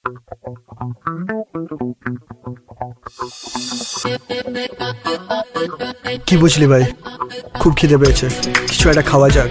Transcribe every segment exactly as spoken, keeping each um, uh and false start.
কি বুঝলি ভাই, খুব খিদে পেয়েছে, কিছু একটা খাওয়া যাক।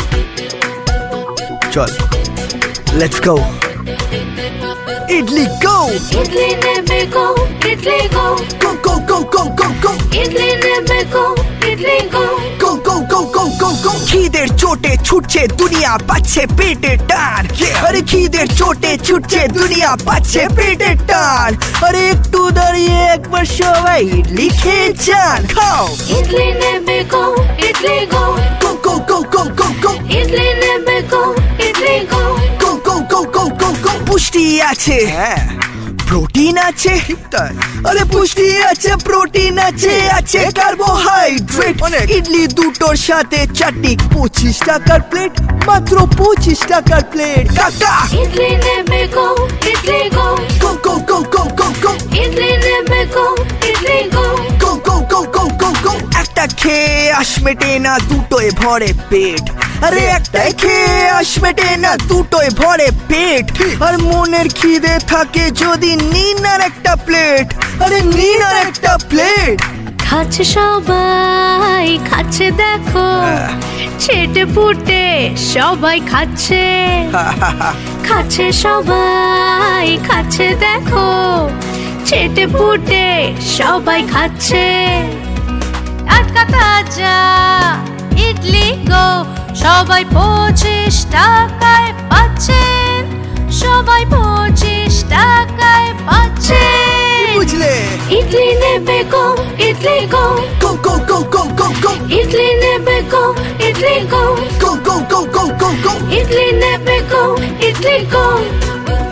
চল, লেটস গো। ইডলি গো, ইডলি নেবে গো, ইডলি গো, গো গো গো গো গো গো, ইডলি নেবে গো, ইডলি গো, গো গো গো গো গো গো। খিদের চোটে ছুটছে দুনিয়া, পাচ্ছে পেটে টান। আরে খিদের চোটে ছুটছে দুনিয়া, পাচ্ছে পেটে টান। আরে একটু দাঁড়িয়ে একবার সবাই ইডলি খেয়ে যান। খাও, ইডলি নেবে গো, ইডলি গো, গো গো গো গো গো গো, ইডলি নেবে গো, ইডলি গো, গো গো গো গো গো গো। পুষ্টি আছে, হ্যাঁ, প্রোটিন আছে, আরে পুষ্টি আছে, প্রোটিন আছে, আছে কার্বোহাইড্রেট অনেক। ইডলি দুটোর সাথে চাটনি, পঁচিশ টাকার প্লেট, মাত্র পঁচিশ টাকার প্লেট। কাকা, ইডলি নেবে গো, ইডলি গো, গো গো গো গো গো গো, ইডলি নেবে গো, ইডলি গো, গো গো গো গো গো গো। একটা খেয়ে আশ মেটে না, দুটোয় ভরে পেট। আরে একটাই খেয়ে আশ মেটে না, দুটোয় ভরে পেট। আর মনের খিদে থাকে যদি নিন আর একটা প্লেট। আরে নিন আর একটা প্লেট। খাচ্ছে সবাই, খাচ্ছে দেখো, ছেটে ফুটে সবাই খাচ্ছে, খাচ্ছে সবাই, খাচ্ছে দেখো, ছেটে ফুটে সবাই খাচ্ছে। টাটকা তাজা ইডলি গো, সবাই পঁচিশ টাকায় পাচ্ছেন, সবাই পঁচিশ টাকায় পাচ্ছেন। বুঝলে? ইডলি নেবে গো, ইডলি গো, গো গো গো গো গো গো, ইডলি নেবে গো, ইডলি গো, গো গো গো গো গো গো। ইডলি নেবে গো, ইডলি গো,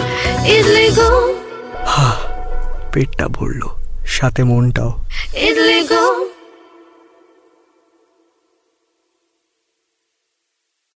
ইডলি গো, পেটটা ভরলো, সাথে মনটাও। ইডলি